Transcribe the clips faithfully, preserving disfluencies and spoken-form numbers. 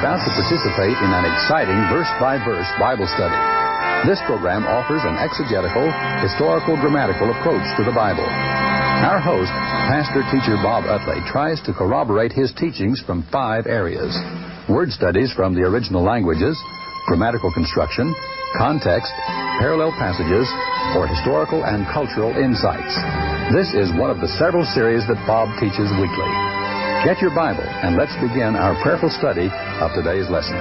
about to participate in an exciting verse-by-verse Bible study. This program offers an exegetical, historical, grammatical approach to the Bible. Our host, pastor-teacher Bob Utley, tries to corroborate his teachings from five areas: word studies from the original languages, grammatical construction, context, parallel passages, or historical and cultural insights. This is one of the several series that Bob teaches weekly. Get your Bible and let's begin our prayerful study of today's lesson.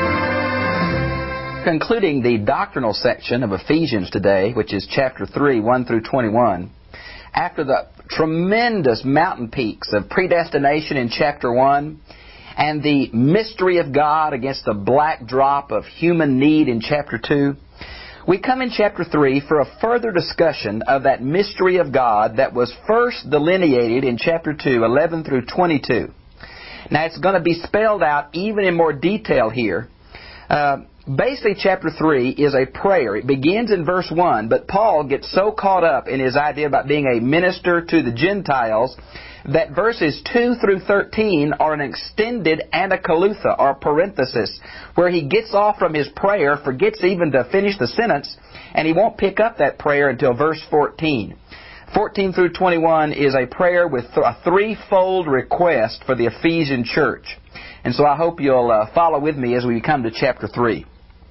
Concluding the doctrinal section of Ephesians today, which is chapter three, one through twenty-one, after the tremendous mountain peaks of predestination in chapter one and the mystery of God against the black drop of human need in chapter two, we come in chapter three for a further discussion of that mystery of God that was first delineated in chapter two, eleven through twenty-two. Now, it's going to be spelled out even in more detail here. Uh, basically, chapter three is a prayer. It begins in verse one, but Paul gets so caught up in his idea about being a minister to the Gentiles that verses two through thirteen are an extended anakalutha, or parenthesis, where he gets off from his prayer, forgets even to finish the sentence, and he won't pick up that prayer until verse fourteen. fourteen through twenty-one is a prayer with th- a threefold request for the Ephesian church. And so I hope you'll uh, follow with me as we come to chapter three.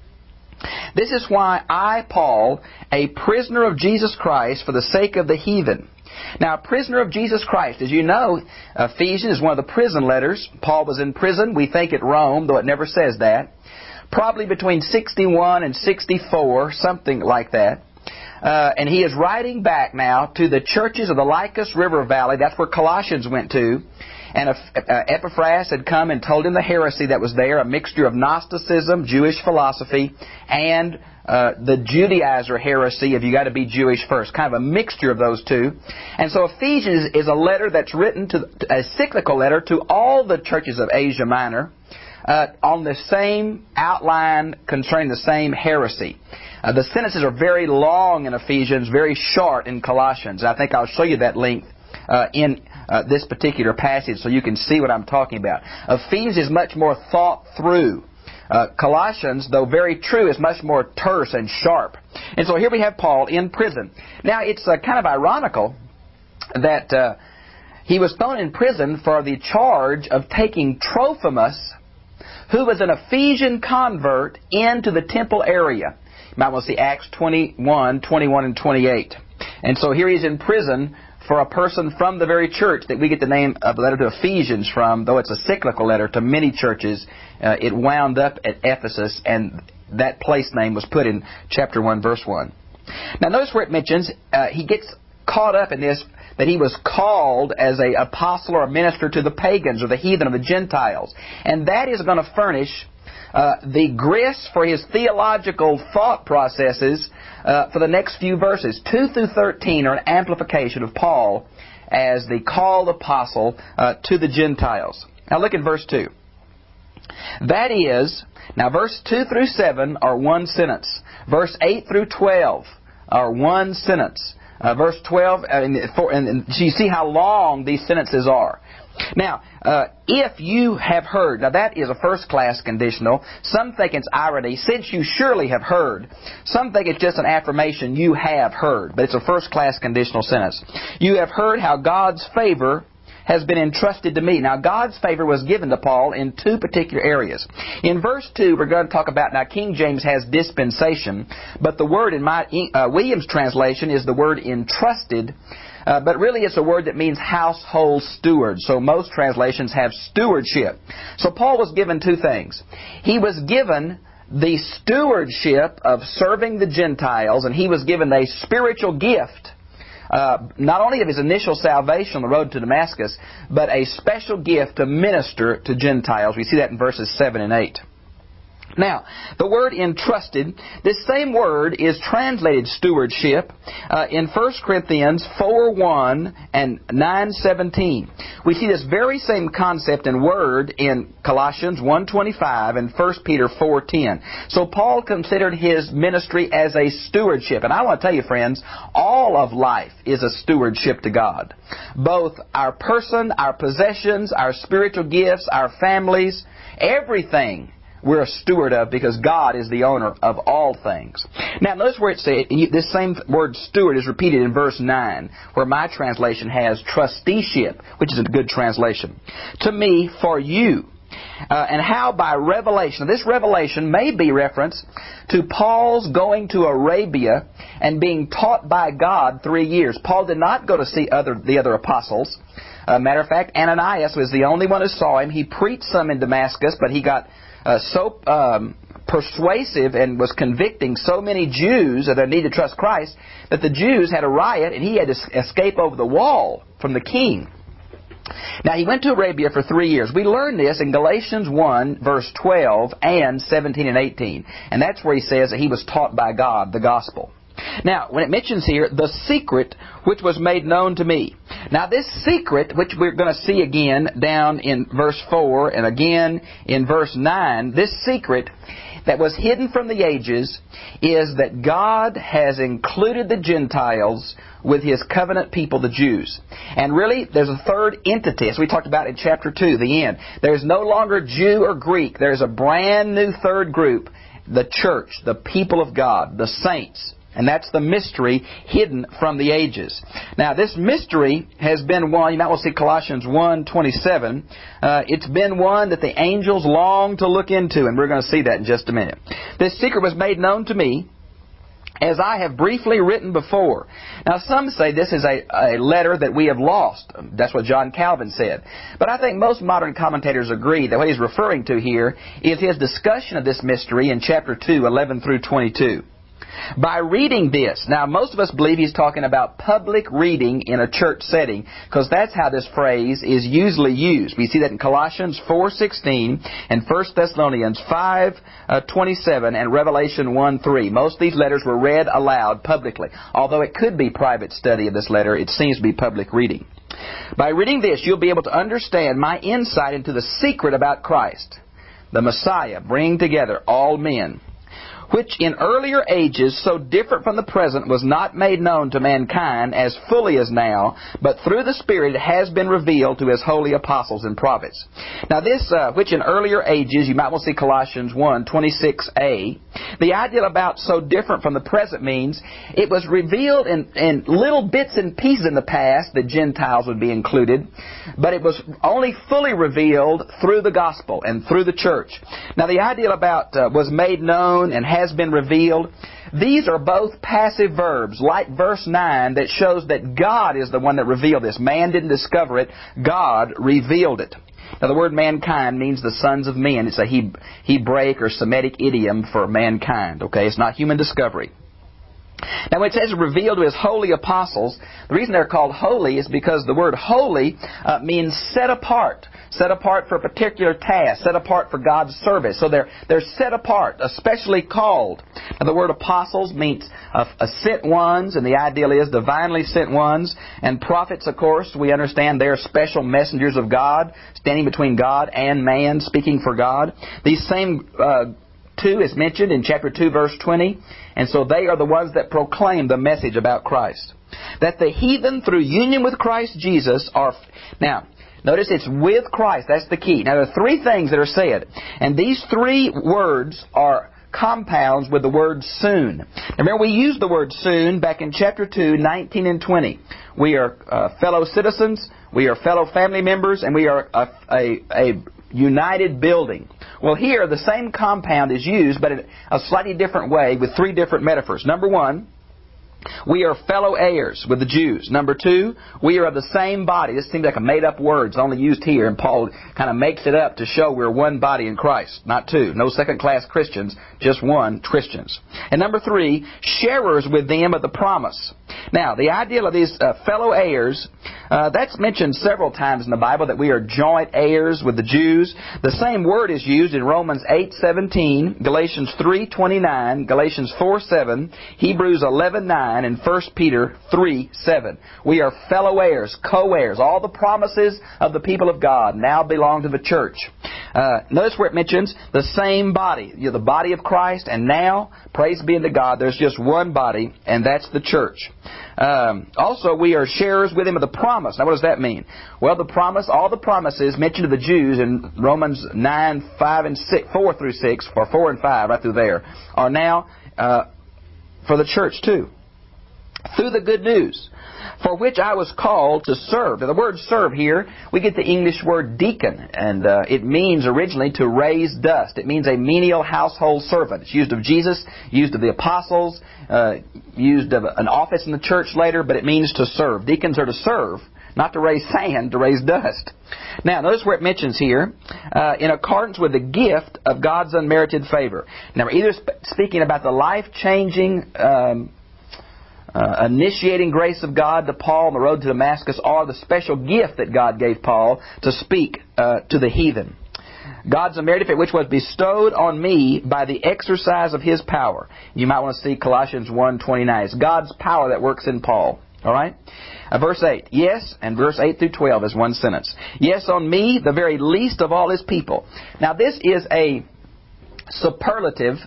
This is why I, Paul, a prisoner of Jesus Christ for the sake of the heathen. Now, a prisoner of Jesus Christ, as you know, Ephesians is one of the prison letters. Paul was in prison, we think at Rome, though it never says that. Probably between sixty-one and sixty-four, something like that. Uh, and he is writing back now to the churches of the Lycus River Valley. That's where Colossians went to. And uh, Epaphras had come and told him the heresy that was there, a mixture of Gnosticism, Jewish philosophy, and uh, the Judaizer heresy of you got to be Jewish first. Kind of a mixture of those two. And so Ephesians is a letter that's written, to a cyclical letter to all the churches of Asia Minor uh, on the same outline concerning the same heresy. Uh, the sentences are very long in Ephesians, very short in Colossians. I think I'll show you that length uh, in Uh, this particular passage so you can see what I'm talking about. Ephesians is much more thought through. Uh, Colossians, though very true, is much more terse and sharp. And so here we have Paul in prison. Now, it's uh, kind of ironical that uh, he was thrown in prison for the charge of taking Trophimus, who was an Ephesian convert, into the temple area. You might want to see Acts twenty-one, twenty-one, and twenty-eight. And so here he's in prison for a person from the very church that we get the name of the letter to Ephesians from, though it's a cyclical letter to many churches. Uh, it wound up at Ephesus, and that place name was put in chapter one, verse one. Now notice where it mentions, uh, he gets caught up in this, that he was called as an apostle or a minister to the pagans or the heathen or the Gentiles. And that is going to furnish Uh, the grist for his theological thought processes uh, for the next few verses. two through thirteen are an amplification of Paul as the called apostle uh, to the Gentiles. Now look at verse two. That is, now verse two through seven are one sentence. Verse eight through twelve are one sentence. Uh, verse twelve, and, for, and, and so you see how long these sentences are. Now, uh, if you have heard, now that is a first-class conditional. Some think it's irony, since you surely have heard. Some think it's just an affirmation, you have heard. But it's a first-class conditional sentence. You have heard how God's favor has been entrusted to me. Now, God's favor was given to Paul in two particular areas. In verse two, we're going to talk about, now King James has dispensation, but the word in my uh, Williams translation is the word entrusted. Uh, but really it's a word that means household steward. So most translations have stewardship. So Paul was given two things. He was given the stewardship of serving the Gentiles, and he was given a spiritual gift, uh, not only of his initial salvation on the road to Damascus, but a special gift to minister to Gentiles. We see that in verses seven and eight. Now, the word entrusted, this same word is translated stewardship uh, in First Corinthians four one and nine seventeen. We see this very same concept and word in Colossians one twenty-five and First Peter four ten. So Paul considered his ministry as a stewardship. And I want to tell you, friends, all of life is a stewardship to God. Both our person, our possessions, our spiritual gifts, our families, everything we're a steward of, because God is the owner of all things. Now, notice where it says, this same word steward is repeated in verse nine, where my translation has trusteeship, which is a good translation. To me, for you. Uh, and how by revelation. Now, this revelation may be reference to Paul's going to Arabia and being taught by God three years. Paul did not go to see other the other apostles. Uh, matter of fact, Ananias was the only one who saw him. He preached some in Damascus, but he got Uh, so um, persuasive and was convicting so many Jews that they needed to trust Christ that the Jews had a riot and he had to escape over the wall from the king. Now, he went to Arabia for three years. We learn this in Galatians one, verse twelve and seventeen and eighteen. And that's where he says that he was taught by God the gospel. Now, when it mentions here, the secret which was made known to me. Now, this secret, which we're going to see again down in verse four and again in verse nine, this secret that was hidden from the ages is that God has included the Gentiles with His covenant people, the Jews. And really, there's a third entity, as we talked about in chapter two, the end. There's no longer Jew or Greek. There's a brand new third group, the church, the people of God, the saints. And that's the mystery hidden from the ages. Now, this mystery has been one, you might want to see Colossians one twenty-seven. Uh, it's been one that the angels long to look into, and we're going to see that in just a minute. This secret was made known to me, as I have briefly written before. Now, some say this is a, a letter that we have lost. That's what John Calvin said. But I think most modern commentators agree that what he's referring to here is his discussion of this mystery in chapter two, eleven through twenty-two. By reading this, now most of us believe he's talking about public reading in a church setting, because that's how this phrase is usually used. We see that in Colossians four sixteen and First Thessalonians five twenty-seven and Revelation one three. Most of these letters were read aloud publicly. Although it could be private study of this letter, it seems to be public reading. By reading this, you'll be able to understand my insight into the secret about Christ, the Messiah, bringing together all men, which in earlier ages, so different from the present, was not made known to mankind as fully as now, but through the Spirit it has been revealed to His holy apostles and prophets. Now this, uh, which in earlier ages, you might want to see Colossians one twenty-six a, the idea about so different from the present means it was revealed in, in little bits and pieces in the past that Gentiles would be included, but it was only fully revealed through the gospel and through the church. Now the idea about uh, was made known and has been revealed, these are both passive verbs, like verse nine, that shows that God is the one that revealed this. Man didn't discover it. God revealed it. Now, the word mankind means the sons of men. It's a Hebraic or Semitic idiom for mankind. Okay, it's not human discovery. Now, when it says revealed to His holy apostles, the reason they're called holy is because the word holy uh, means set apart. Set apart for a particular task. Set apart for God's service. So they're they're set apart, especially called. Now, the word apostles means uh, uh, sent ones, and the ideal is divinely sent ones. And prophets, of course, we understand they're special messengers of God, standing between God and man, speaking for God. These same uh, two is mentioned in chapter two, verse twenty. And so they are the ones that proclaim the message about Christ. That the heathen, through union with Christ Jesus, are... Now, notice it's with Christ. That's the key. Now, there are three things that are said. And these three words are compounds with the word soon. Now, remember, we used the word soon back in chapter two, nineteen and twenty. We are uh, fellow citizens, we are fellow family members, and we are a, a, a united building. Well, here, the same compound is used, but in a slightly different way with three different metaphors. Number one, we are fellow heirs with the Jews. Number two, we are of the same body. This seems like a made-up word. It's only used here, and Paul kind of makes it up to show we're one body in Christ, not two. No second-class Christians, just one, Christians. And number three, sharers with them of the promise. Now, the ideal of these uh, fellow heirs, uh, that's mentioned several times in the Bible, that we are joint heirs with the Jews. The same word is used in Romans eight seventeen, Galatians three twenty-nine, Galatians four seven, Hebrews eleven nine, and First Peter three seven. We are fellow heirs, co-heirs. All the promises of the people of God now belong to the church. Uh, notice where it mentions the same body. You're the body of Christ, and now, praise be unto God, there's just one body, and that's the church. Um, also, we are sharers with Him of the promise. Now, what does that mean? Well, the promise, all the promises mentioned to the Jews in Romans nine, five, and six, four through six, or four and five, right through there, are now uh, for the church too. Through the good news, for which I was called to serve. Now, the word serve here, we get the English word deacon, and uh, it means originally to raise dust. It means a menial household servant. It's used of Jesus, used of the apostles, uh, used of an office in the church later, but it means to serve. Deacons are to serve, not to raise sand, to raise dust. Now, notice where it mentions here, uh, in accordance with the gift of God's unmerited favor. Now, we're either sp- speaking about the life-changing um Uh, initiating grace of God to Paul on the road to Damascus, or the special gift that God gave Paul to speak uh, to the heathen. God's unmerited favor, which was bestowed on me by the exercise of His power. You might want to see Colossians one twenty-nine. It's God's power that works in Paul. All right? Uh, verse eight. Yes, and verse eight through twelve is one sentence. Yes, on me, the very least of all His people. Now, this is a superlative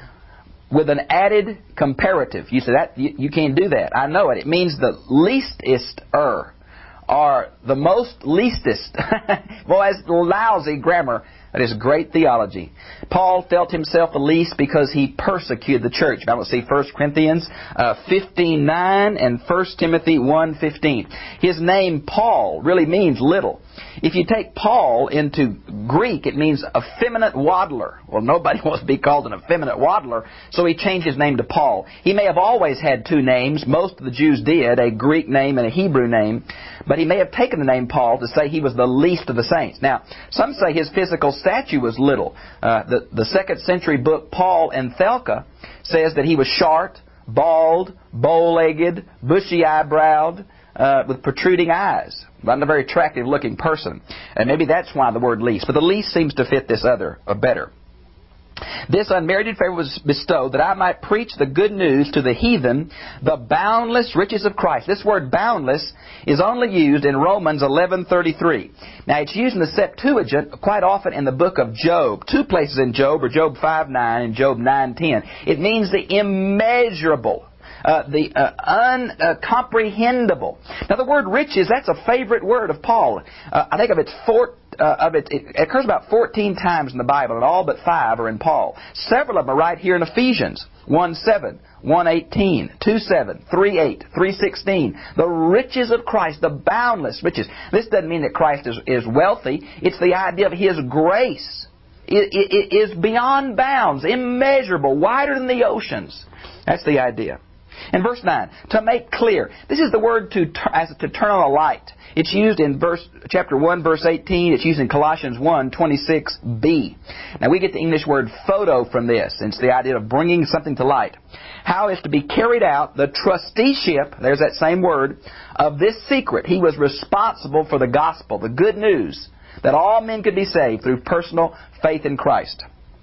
with an added comparative. You say that you, you can't do that. I know it. It means the leastest-er, or the most leastest. Well, that's lousy grammar. That is great theology. Paul felt himself the least because he persecuted the church. I want to see First Corinthians uh, fifteen nine and First Timothy one fifteen. His name, Paul, really means little. If you take Paul into Greek, it means effeminate waddler. Well, nobody wants to be called an effeminate waddler, so he changed his name to Paul. He may have always had two names. Most of the Jews did, a Greek name and a Hebrew name. But he may have taken the name Paul to say he was the least of the saints. Now, some say his physical stature was little. Uh, the, the second century book, Paul and Thelka, says that he was short, bald, bow-legged, bushy-eyebrowed, uh, with protruding eyes. Not a very attractive-looking person. And maybe that's why the word least. But the least seems to fit this other uh, better. This unmerited favor was bestowed that I might preach the good news to the heathen, the boundless riches of Christ. This word boundless is only used in Romans eleven thirty-three. Now, it's used in the Septuagint quite often in the book of Job. Two places in Job are Job five nine and Job nine ten. It means the immeasurable. Uh, the uh, uncomprehendable. Uh, now, the word riches, that's a favorite word of Paul. Uh, I think of its four, uh, of it, it occurs about fourteen times in the Bible, and all but five are in Paul. Several of them are right here in Ephesians one seven, one eighteen, two seven, three eight, three sixteen. The riches of Christ, the boundless riches. This doesn't mean that Christ is, is wealthy. It's the idea of His grace. It, it, it is beyond bounds, immeasurable, wider than the oceans. That's the idea. In verse nine, to make clear. This is the word to as to turn on a light. It's used in verse chapter one, verse eighteen. It's used in Colossians one twenty-six b. Now, we get the English word photo from this. It's the idea of bringing something to light. How is to be carried out the trusteeship, there's that same word, of this secret. He was responsible for the gospel, the good news, that all men could be saved through personal faith in Christ,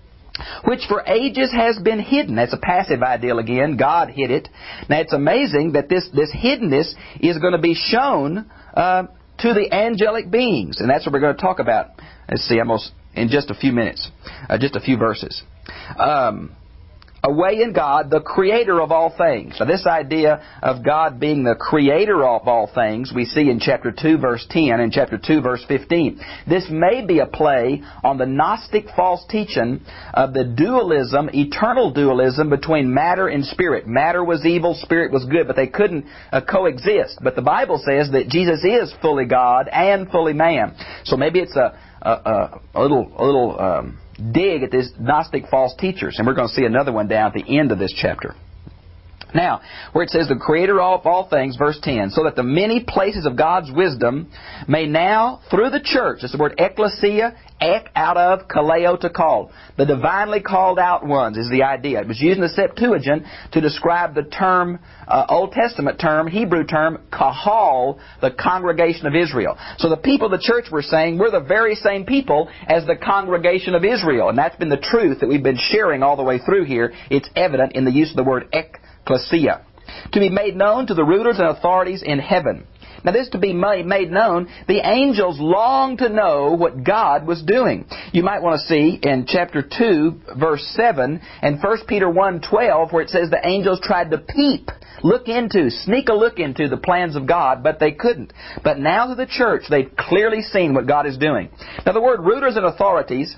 which for ages has been hidden. That's a passive ideal again. God hid it. Now, it's amazing that this, this hiddenness is going to be shown uh, to the angelic beings. And that's what we're going to talk about. Let's see, almost in just a few minutes. Uh, just a few verses. Um... Away in God, the creator of all things. So this idea of God being the creator of all things, we see in chapter two, verse ten, and chapter two, verse fifteen. This may be a play on the Gnostic false teaching of the dualism, eternal dualism between matter and spirit. Matter was evil, spirit was good, but they couldn't uh, coexist. But the Bible says that Jesus is fully God and fully man. So maybe it's a, a, a, a little... A little um, dig at these Gnostic false teachers. And we're going to see another one down at the end of this chapter. Now, where it says the Creator of all things, verse ten, so that the many places of God's wisdom may now, through the church, that's the word ecclesia, ek, out of, kaleo, to call. The divinely called out ones is the idea. It was used in the Septuagint to describe the term, uh, Old Testament term, Hebrew term, kahal, the congregation of Israel. So the people of the church were saying, we're the very same people as the congregation of Israel. And that's been the truth that we've been sharing all the way through here. It's evident in the use of the word ek. Ecclesia, to be made known to the rulers and authorities in heaven. Now this to be made known, the angels longed to know what God was doing. You might want to see in chapter two, verse seven, and First Peter one twelve, where it says the angels tried to peep, look into, sneak a look into the plans of God, but they couldn't. But now to the church, they've clearly seen what God is doing. Now the word rulers and authorities,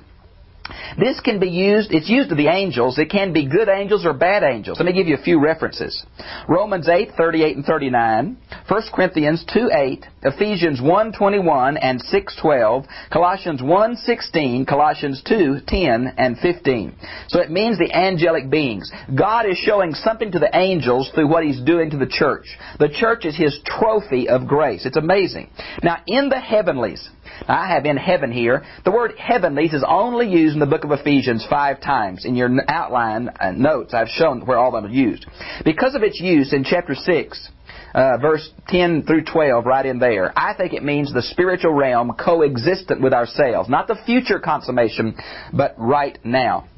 this can be used, it's used of the angels. It can be good angels or bad angels. Let me give you a few references. Romans eight, thirty-eight and thirty-nine, First Corinthians two, eight, Ephesians one, twenty-one and six, twelve, Colossians one, sixteen, Colossians two, ten and fifteen. So it means the angelic beings. God is showing something to the angels through what He's doing to the church. The church is His trophy of grace. It's amazing. Now, in the heavenlies, I have in heaven here, the word heavenlies is only used in the book of Ephesians five times. In your outline uh, notes, I've shown where all of them are used. Because of its use in chapter six, uh, verse ten through twelve, right in there, I think it means the spiritual realm coexistent with ourselves. Not the future consummation, but right now.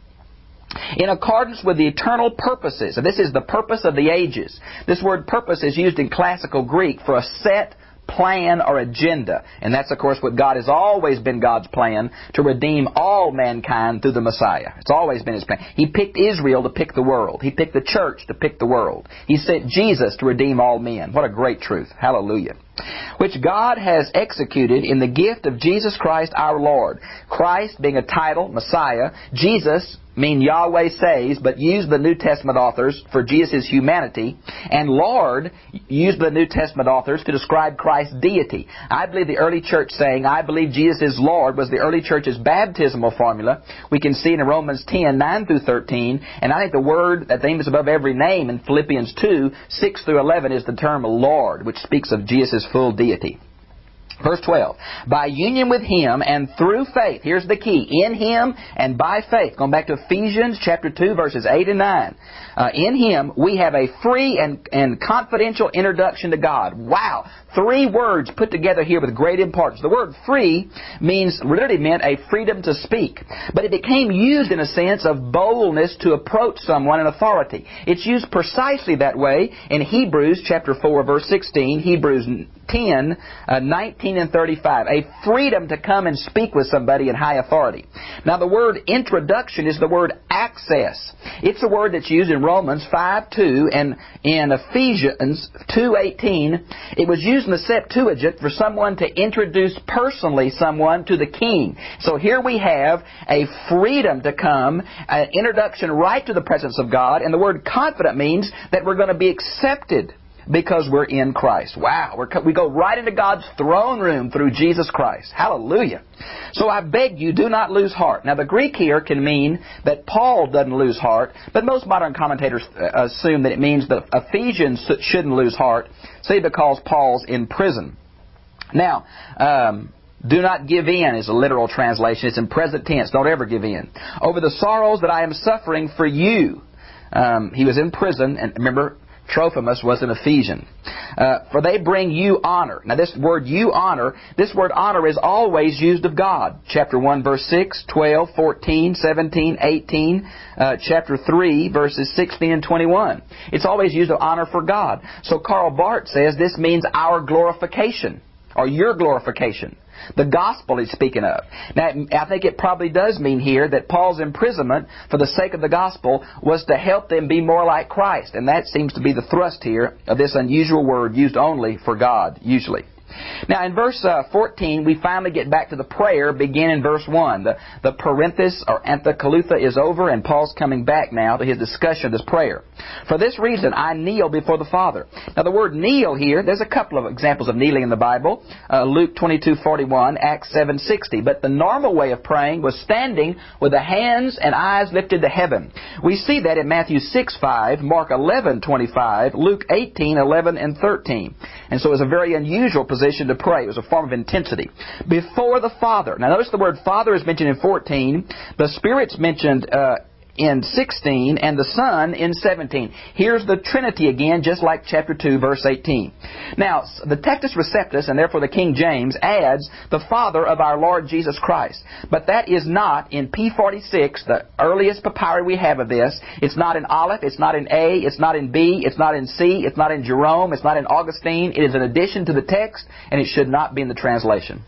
In accordance with the eternal purposes, and this is the purpose of the ages. This word purpose is used in classical Greek for a set plan or agenda. And that's, of course, what God has always been God's plan, to redeem all mankind through the Messiah. It's always been His plan. He picked Israel to pick the world. He picked the church to pick the world. He sent Jesus to redeem all men. What a great truth. Hallelujah. Which God has executed in the gift of Jesus Christ our Lord. Christ being a title, Messiah. Jesus mean Yahweh saves, but use the New Testament authors for Jesus' humanity. And Lord used the New Testament authors to describe Christ's deity. I believe the early church saying, I believe Jesus is Lord, was the early church's baptismal formula. We can see in Romans ten, nine through thirteen. And I think the word that name is above every name in Philippians two, six through eleven is the term Lord, which speaks of Jesus' full deity. Verse twelve, by union with Him and through faith, here's the key, in Him and by faith. Going back to Ephesians chapter two, verses eight and nine. Uh, in Him we have a free and, and confidential introduction to God. Wow! Three words put together here with great importance. The word free means, literally meant a freedom to speak. But it became used in a sense of boldness to approach someone in authority. It's used precisely that way in Hebrews chapter four, verse sixteen, Hebrews ten, uh, nineteen and thirty-five. A freedom to come and speak with somebody in high authority. Now the word introduction is the word access. It's a word that's used in Romans five, two and in Ephesians two, eighteen. It was used in the Septuagint for someone to introduce personally someone to the king. So here we have a freedom to come, an introduction right to the presence of God, and the word confident means that we're going to be accepted because we're in Christ. Wow. We're, we go right into God's throne room through Jesus Christ. Hallelujah. So I beg you, do not lose heart. Now the Greek here can mean that Paul doesn't lose heart, but most modern commentators assume that it means that Ephesians shouldn't lose heart, say because Paul's in prison. Now, um... do not give in is a literal translation. It's in present tense. Don't ever give in. Over the sorrows that I am suffering for you. Um, he was in prison, and remember, Trophimus was an Ephesian. Uh, for they bring you honor. Now this word you honor, this word honor is always used of God. Chapter one, verse six, twelve, fourteen, seventeen, eighteen, uh, chapter three, verses sixteen and twenty-one. It's always used of honor for God. So Karl Barth says this means our glorification, or your glorification. The gospel he's speaking of. Now, I think it probably does mean here that Paul's imprisonment for the sake of the gospel was to help them be more like Christ. And that seems to be the thrust here of this unusual word used only for God, usually. Now, in verse uh, fourteen, we finally get back to the prayer, begin in verse one. The, the parenthesis, or anthekaluthia, is over, and Paul's coming back now to his discussion of this prayer. For this reason, I kneel before the Father. Now, the word kneel here, there's a couple of examples of kneeling in the Bible. Uh, Luke twenty-two forty-one, Acts seven sixty. But the normal way of praying was standing with the hands and eyes lifted to heaven. We see that in Matthew six five, Mark eleven twenty-five, Luke eighteen eleven and thirteen. And so it was a very unusual position to pray. It was a form of intensity. Before the Father. Now notice the word Father is mentioned in fourteen. The Spirit's mentioned uh, in sixteen, and the Son in seventeen. Here's the Trinity again, just like chapter two, verse eighteen. Now, the Textus Receptus, and therefore the King James, adds the Father of our Lord Jesus Christ. But that is not in P forty-six, the earliest papyri we have of this. It's not in Aleph, it's not in A, it's not in B, it's not in C, it's not in Jerome, it's not in Augustine. It is an addition to the text, and it should not be in the translation.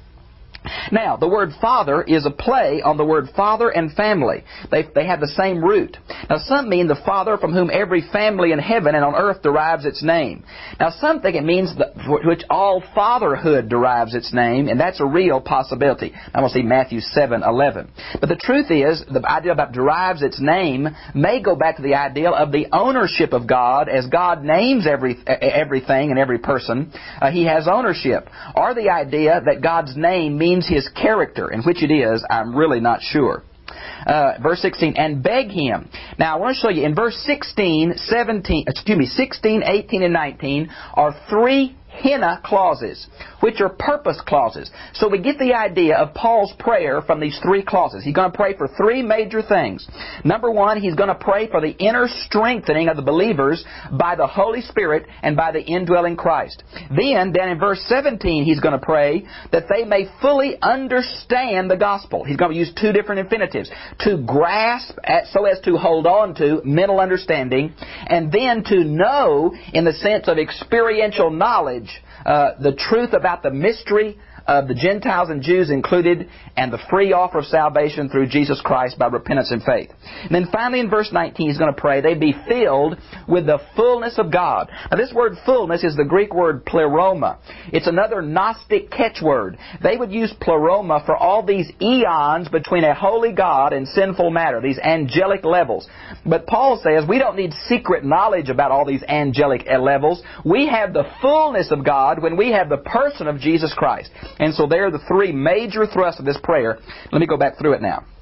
Now, the word Father is a play on the word father and family. They, they have the same root. Now, some mean the Father from whom every family in heaven and on earth derives its name. Now, some think it means the, for which all fatherhood derives its name, and that's a real possibility. I'm going to see Matthew seven eleven. But the truth is, the idea about derives its name may go back to the idea of the ownership of God. As God names every, everything and every person, uh, He has ownership. Or the idea that God's name means His character, and which it is, I'm really not sure. Uh, verse sixteen, and beg Him. Now, I want to show you, in verse sixteen, seventeen, excuse me, sixteen, eighteen, and nineteen are three henna clauses, which are purpose clauses. So we get the idea of Paul's prayer from these three clauses. He's going to pray for three major things. Number one, he's going to pray for the inner strengthening of the believers by the Holy Spirit and by the indwelling Christ. Then, down in verse seventeen, he's going to pray that they may fully understand the gospel. He's going to use two different infinitives. To grasp, at, so as to hold on to, mental understanding, and then to know, in the sense of experiential knowledge, Uh, the truth about the mystery of the Gentiles and Jews included, and the free offer of salvation through Jesus Christ by repentance and faith. And then finally in verse nineteen, he's going to pray they be filled with the fullness of God. Now this word fullness is the Greek word pleroma. It's another Gnostic catchword. They would use pleroma for all these eons between a holy God and sinful matter, these angelic levels. But Paul says we don't need secret knowledge about all these angelic levels. We have the fullness of God when we have the person of Jesus Christ. And so there are the three major thrusts of this prayer. Let me go back through it now.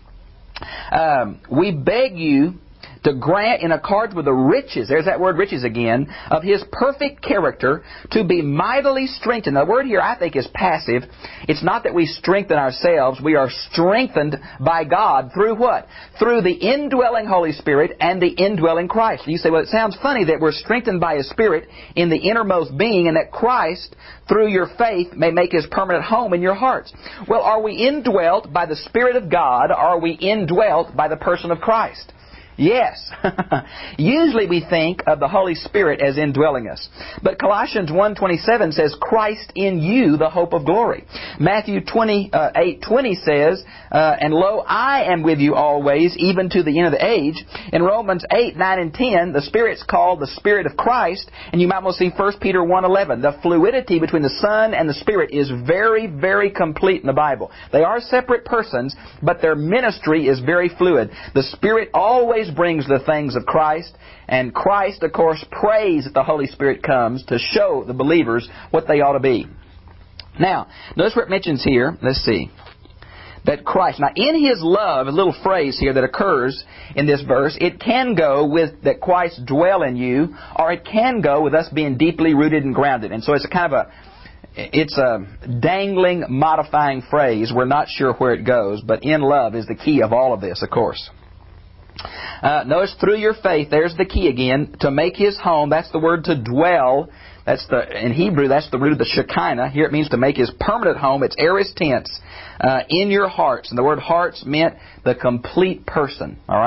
Um, we beg you to grant in accordance with the riches, there's that word riches again, of His perfect character, to be mightily strengthened. The word here I think is passive. It's not that we strengthen ourselves. We are strengthened by God through what? Through the indwelling Holy Spirit and the indwelling Christ. You say, well, it sounds funny that we're strengthened by His Spirit in the innermost being, and that Christ, through your faith, may make His permanent home in your hearts. Well, are we indwelt by the Spirit of God, or are we indwelt by the person of Christ? Yes. Usually we think of the Holy Spirit as indwelling us. But Colossians one twenty-seven says, Christ in you, the hope of glory. Matthew twenty-eight twenty says, uh, and lo, I am with you always, even to the end of the age. In Romans eight, nine, and ten, the Spirit's called the Spirit of Christ. And you might want to see First Peter one eleven. The fluidity between the Son and the Spirit is very, very complete in the Bible. They are separate persons, but their ministry is very fluid. The Spirit always brings the things of Christ, and Christ, of course, prays that the Holy Spirit comes to show the believers what they ought to be. Now, notice what it mentions here. Let's see. That Christ, now in His love, a little phrase here that occurs in this verse, it can go with that Christ dwell in you, or it can go with us being deeply rooted and grounded. And so it's a kind of a It's a dangling, modifying phrase. We're not sure where it goes, but in love is the key of all of this, of course. Uh, notice through your faith, there's the key again, to make His home. That's the word to dwell. That's the in Hebrew, that's the root of the Shekinah. Here it means to make His permanent home. It's aorist tense, uh, in your hearts. And the word hearts meant the complete person. All right?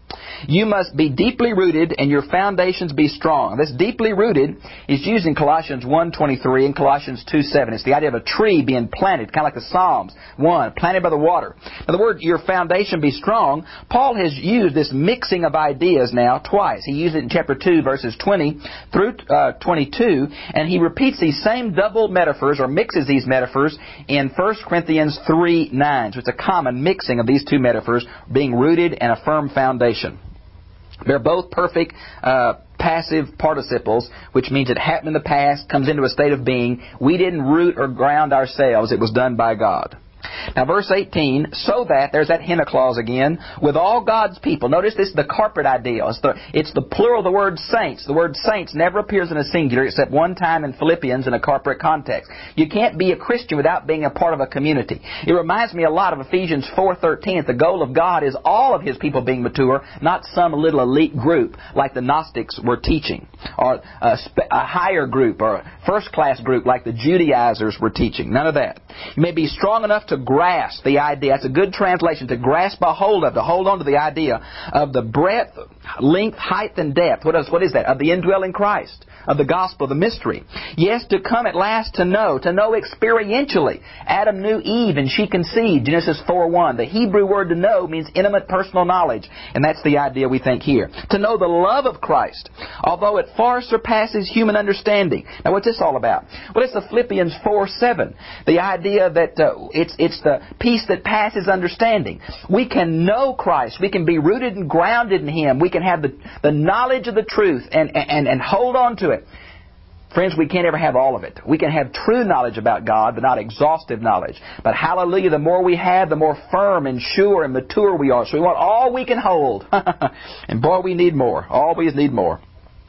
You must be deeply rooted and your foundations be strong. This deeply rooted is used in Colossians one twenty-three and Colossians two seven. It's the idea of a tree being planted, kind of like the Psalms one, planted by the water. Now the word your foundation be strong, Paul has used this mixing of ideas now twice. He used it in chapter two, verses twenty through uh, twenty-two, and he repeats these same double metaphors, or mixes these metaphors, in First Corinthians three nine. So it's a common mixing of these two metaphors, being rooted and a firm foundation. They're both perfect uh, passive participles, which means it happened in the past, comes into a state of being. We didn't root or ground ourselves. It was done by God. Now, verse eighteen, so that, there's that hina clause again, with all God's people. Notice this is the corporate idea. It's the, it's the plural of the word saints. The word saints never appears in a singular except one time in Philippians in a corporate context. You can't be a Christian without being a part of a community. It reminds me a lot of Ephesians four thirteen. The goal of God is all of His people being mature, not some little elite group like the Gnostics were teaching, or a, a higher group, or a first-class group like the Judaizers were teaching. None of that. You may be strong enough to grasp the idea. That's a good translation. To grasp a hold of, to hold on to the idea of the breadth, length, height, and depth. What is, what is that? Of the indwelling Christ, of the gospel, the mystery. Yes, to come at last to know, to know experientially. Adam knew Eve and she conceived, Genesis four one. The Hebrew word to know means intimate personal knowledge, and that's the idea we think here. To know the love of Christ, although it far surpasses human understanding. Now, what's this all about? Well, it's the Philippians four seven. The idea that uh, it's it's the peace that passes understanding. We can know Christ. We can be rooted and grounded in Him. We can have the, the knowledge of the truth and, and, and hold on to it. Friends, we can't ever have all of it. We can have true knowledge about God, but not exhaustive knowledge. But hallelujah, the more we have, the more firm and sure and mature we are. So we want all we can hold. And boy, we need more. Always need more.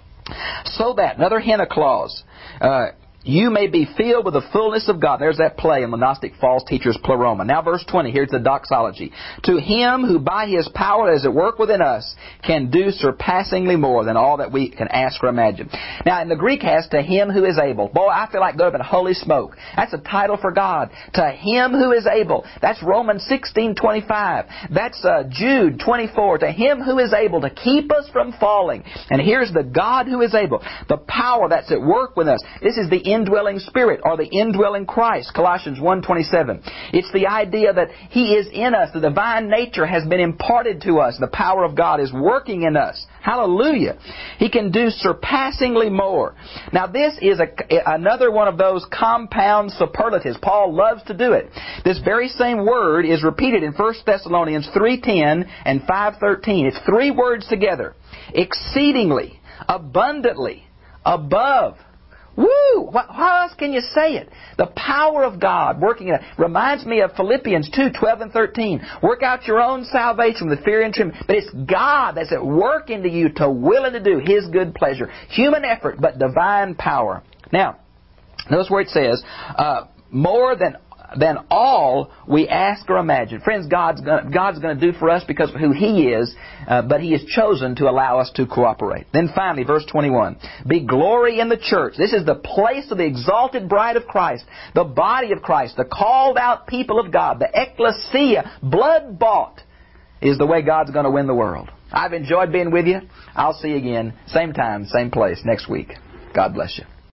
So that, another hina clause, uh, you may be filled with the fullness of God. There's that play in the Gnostic false teachers' pleroma. Now verse twenty, here's the doxology. To Him who by His power that is at work within us can do surpassingly more than all that we can ask or imagine. Now in the Greek has to Him who is able. Boy, I feel like going up in holy smoke. That's a title for God. To Him who is able. That's Romans sixteen twenty-five. That's uh, Jude twenty-four. To Him who is able to keep us from falling. And here's the God who is able. The power that's at work with us. This is the indwelling Spirit, or the indwelling Christ, Colossians one twenty-seven. It's the idea that He is in us. The divine nature has been imparted to us. The power of God is working in us. Hallelujah. He can do surpassingly more. Now this is a, another one of those compound superlatives. Paul loves to do it. This very same word is repeated in First Thessalonians three ten and five thirteen. It's three words together. Exceedingly, abundantly, above. Woo! How else can you say it? The power of God working in it. Reminds me of Philippians two twelve and thirteen. Work out your own salvation with fear and trembling. But it's God that's at work into you to will and to do His good pleasure. Human effort, but divine power. Now, notice where it says, uh, more than than all we ask or imagine. Friends, God's gonna, God's going to do for us because of who He is, uh, but He has chosen to allow us to cooperate. Then finally, verse twenty-one. Be glory in the church. This is the place of the exalted bride of Christ, the body of Christ, the called out people of God, the ecclesia, blood bought, is the way God's going to win the world. I've enjoyed being with you. I'll see you again, same time, same place, next week. God bless you.